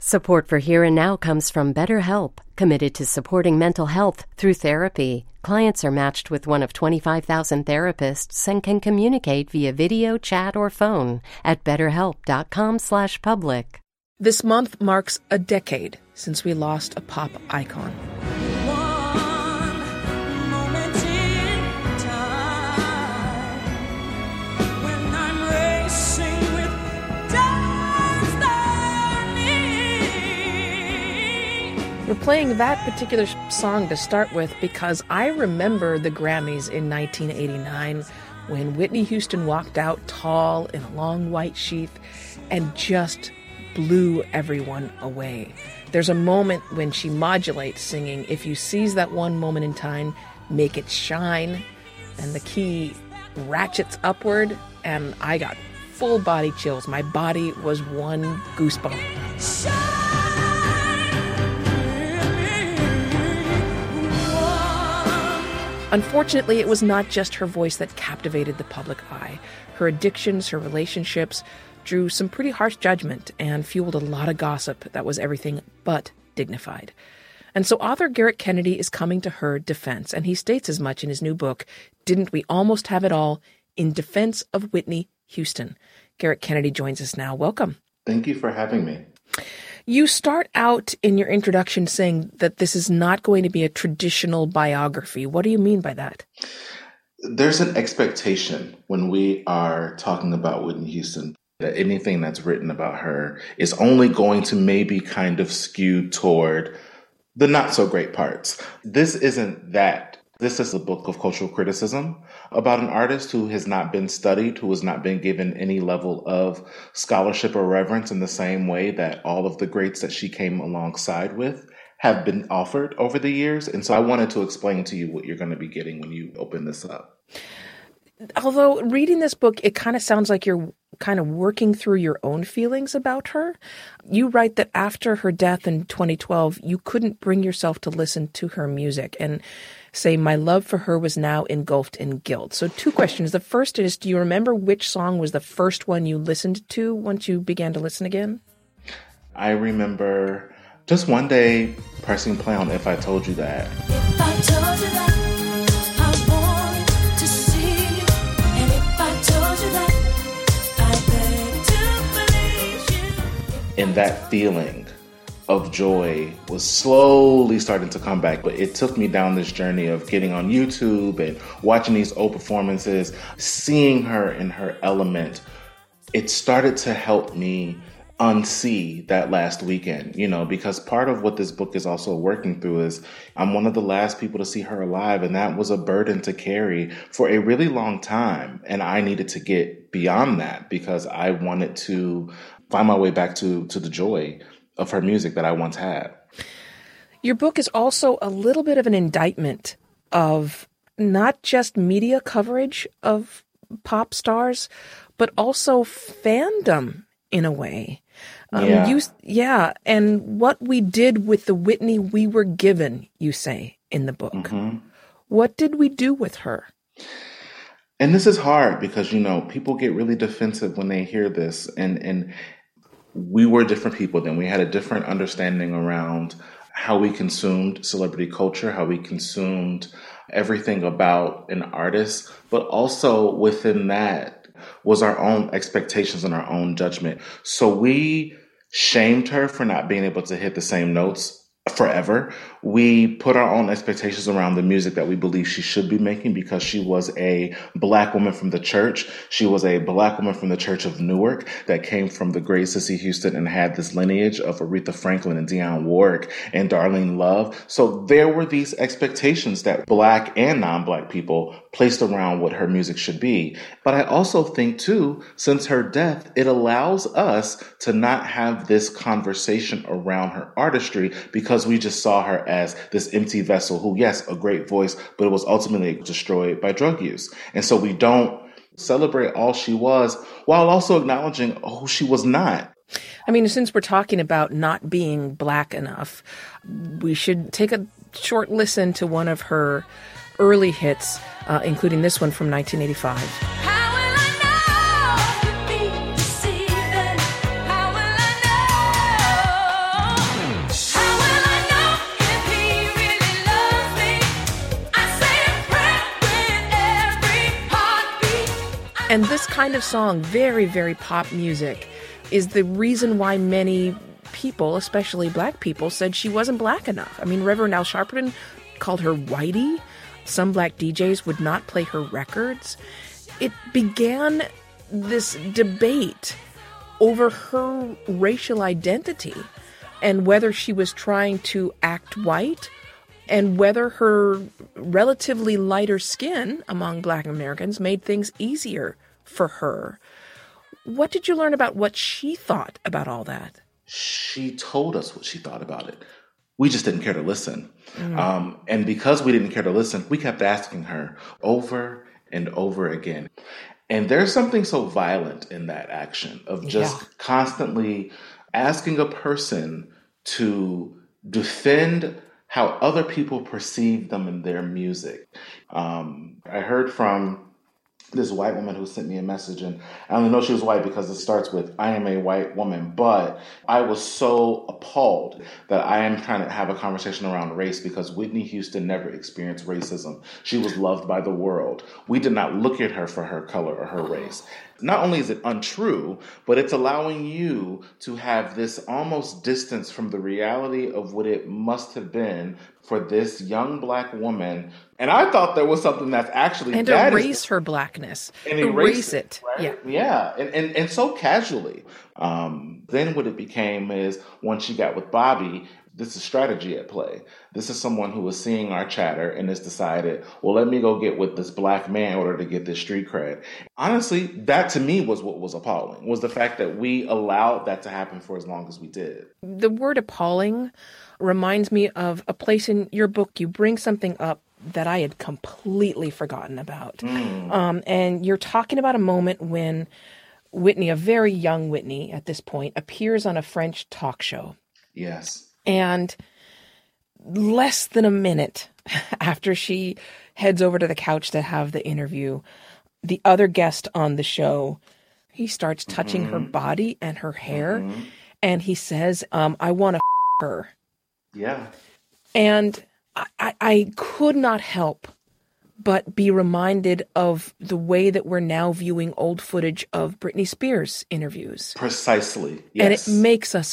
Support for Here and Now comes from BetterHelp, committed to supporting mental health through therapy. Clients are matched with one of 25,000 therapists and can communicate via video, chat, or phone at betterhelp.com/public. This month marks a decade since we lost a pop icon. We're playing that particular song to start with because I remember the Grammys in 1989 when Whitney Houston walked out tall in a long white sheath and just blew everyone away. There's a moment when she modulates singing, "If you seize that one moment in time, make it shine," and the key ratchets upward, and I got full body chills. My body was one goosebump. Unfortunately, it was not just her voice that captivated the public eye. Her addictions, her relationships drew some pretty harsh judgment and fueled a lot of gossip that was everything but dignified. And so author Garrett Kennedy is coming to her defense, and he states as much in his new book, Didn't We Almost Have It All? In Defense of Whitney Houston. Garrett Kennedy joins us now. Welcome. Thank you for having me. You start out in your introduction saying that this is not going to be a traditional biography. What do you mean by that? There's an expectation when we are talking about Whitney Houston that anything that's written about her is only going to maybe kind of skew toward the not so great parts. This isn't that. This is a book of cultural criticism about an artist who has not been studied, who has not been given any level of scholarship or reverence in the same way that all of the greats that she came alongside with have been offered over the years. And so I wanted to explain to you what you're going to be getting when you open this up. Although reading this book, it kind of sounds like you're kind of working through your own feelings about her. You write that after her death in 2012, you couldn't bring yourself to listen to her music and say, my love for her was now engulfed in guilt. So 2 questions. The first is, do you remember which song was the first one you listened to once you began to listen again? I remember just one day pressing play on If I Told You That. If I told you that. And that feeling of joy was slowly starting to come back. But it took me down this journey of getting on YouTube and watching these old performances, seeing her in her element. It started to help me unsee that last weekend, because part of what this book is also working through is I'm one of the last people to see her alive. And that was a burden to carry for a really long time. And I needed to get beyond that because I wanted to find my way back to the joy of her music that I once had. Your book is also a little bit of an indictment of not just media coverage of pop stars, but also fandom in a way. And what we did with the Whitney we were given, you say in the book. Mm-hmm. What did we do with her? And this is hard because, people get really defensive when they hear this. And we were different people then. We had a different understanding around how we consumed celebrity culture, how we consumed everything about an artist, but also within that was our own expectations and our own judgment. So we shamed her for not being able to hit the same notes forever. We put our own expectations around the music that we believe she should be making because she was a Black woman from the church. She was a Black woman from the Church of Newark that came from the great Cissy Houston and had this lineage of Aretha Franklin and Dionne Warwick and Darlene Love. So there were these expectations that Black and non-Black people placed around what her music should be. But I also think, too, since her death, it allows us to not have this conversation around her artistry because we just saw her as this empty vessel who, yes, a great voice, but it was ultimately destroyed by drug use. And so we don't celebrate all she was while also acknowledging who she was not. I mean, since we're talking about not being Black enough, we should take a short listen to one of her early hits, including this one from 1985. And this kind of song, very, very pop music, is the reason why many people, especially black people, said she wasn't black enough. I mean, Reverend Al Sharpton called her whitey. Some black DJs would not play her records. It began this debate over her racial identity and whether she was trying to act white and whether her relatively lighter skin among black Americans made things easier for her. What did you learn about what she thought about all that? She told us what she thought about it. We just didn't care to listen. And because we didn't care to listen, we kept asking her over and over again. And there's something so violent in that action of just constantly asking a person to defend how other people perceive them in their music. I heard from this white woman who sent me a message, and I only know she was white because it starts with, I am a white woman, but I was so appalled that I am trying to have a conversation around race because Whitney Houston never experienced racism. She was loved by the world. We did not look at her for her color or her race. Not only is it untrue, but it's allowing you to have this almost distance from the reality of what it must have been for this young black woman. And I thought there was something that's actually... And erase her blackness. And erase it. Right? Yeah. And so casually. Then what it became is, once she got with Bobby, this is strategy at play. This is someone who was seeing our chatter and has decided, well, let me go get with this black man in order to get this street cred. Honestly, that to me was what was appalling, was the fact that we allowed that to happen for as long as we did. The word appalling reminds me of a place in your book. You bring something up that I had completely forgotten about. And you're talking about a moment when Whitney, a very young Whitney at this point, appears on a French talk show. Yes. And less than a minute after she heads over to the couch to have the interview, the other guest on the show, he starts touching her body and her hair. And he says, I want to her. Yeah. And I could not help but be reminded of the way that we're now viewing old footage of Britney Spears interviews. Precisely. Yes. And it makes us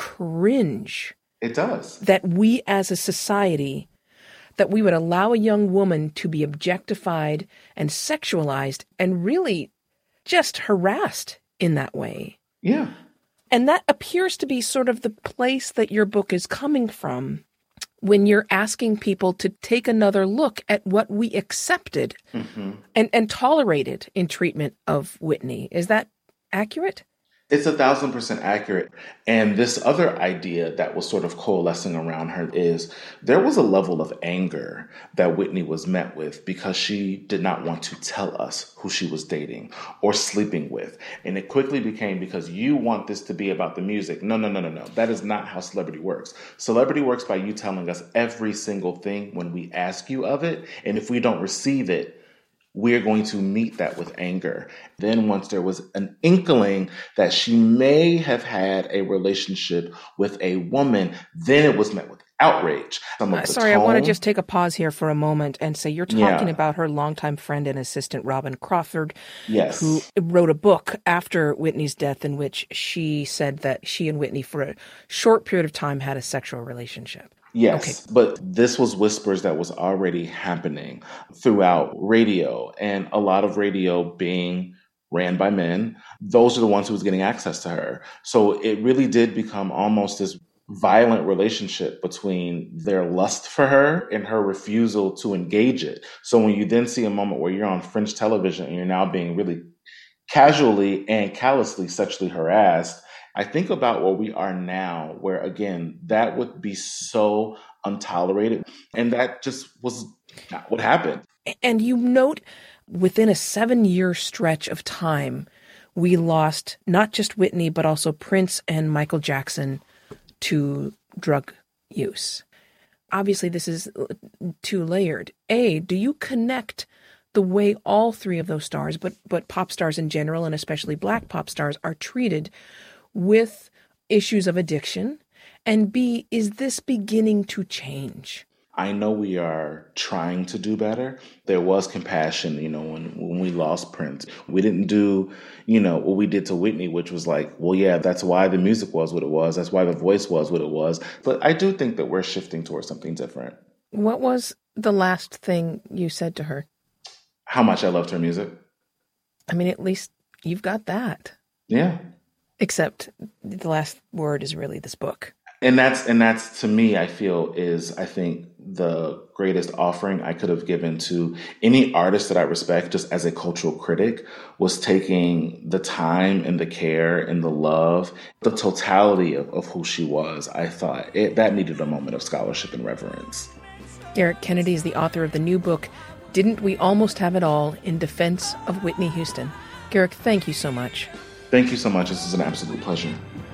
cringe. It does. That we as a society, that we would allow a young woman to be objectified and sexualized and really just harassed in that way. Yeah. And that appears to be sort of the place that your book is coming from when you're asking people to take another look at what we accepted and tolerated in treatment of Whitney. Is that accurate? It's 1,000% accurate. And this other idea that was sort of coalescing around her is there was a level of anger that Whitney was met with because she did not want to tell us who she was dating or sleeping with. And it quickly became, because you want this to be about the music. No. That is not how celebrity works. Celebrity works by you telling us every single thing when we ask you of it. And if we don't receive it, we're going to meet that with anger. Then once there was an inkling that she may have had a relationship with a woman, then it was met with outrage. Sorry, I want to just take a pause here for a moment and say you're talking about her longtime friend and assistant, Robin Crawford, who wrote a book after Whitney's death in which she said that she and Whitney for a short period of time had a sexual relationship. Yes, okay. But this was whispers that was already happening throughout radio, and a lot of radio being ran by men. Those are the ones who was getting access to her. So it really did become almost this violent relationship between their lust for her and her refusal to engage it. So when you then see a moment where you're on French television and you're now being really casually and callously sexually harassed, I think about where we are now, where, again, that would be so untolerated. And that just was not what happened. And you note within a 7-year stretch of time, we lost not just Whitney, but also Prince and Michael Jackson to drug use. Obviously, this is too layered. Do you connect the way all three of those stars, but pop stars in general, and especially black pop stars, are treated with issues of addiction? And B, is this beginning to change? I know we are trying to do better. There was compassion, when we lost Prince. We didn't do, what we did to Whitney, which was like, well, yeah, that's why the music was what it was. That's why the voice was what it was. But I do think that we're shifting towards something different. What was the last thing you said to her? How much I loved her music. I mean, at least you've got that. Yeah. Except the last word is really this book. And that's to me, I feel I think the greatest offering I could have given to any artist that I respect just as a cultural critic was taking the time and the care and the love, the totality of who she was. I thought that needed a moment of scholarship and reverence. Garrett Kennedy is the author of the new book, Didn't We Almost Have It All? In Defense of Whitney Houston. Garrett, thank you so much. Thank you so much. This is an absolute pleasure.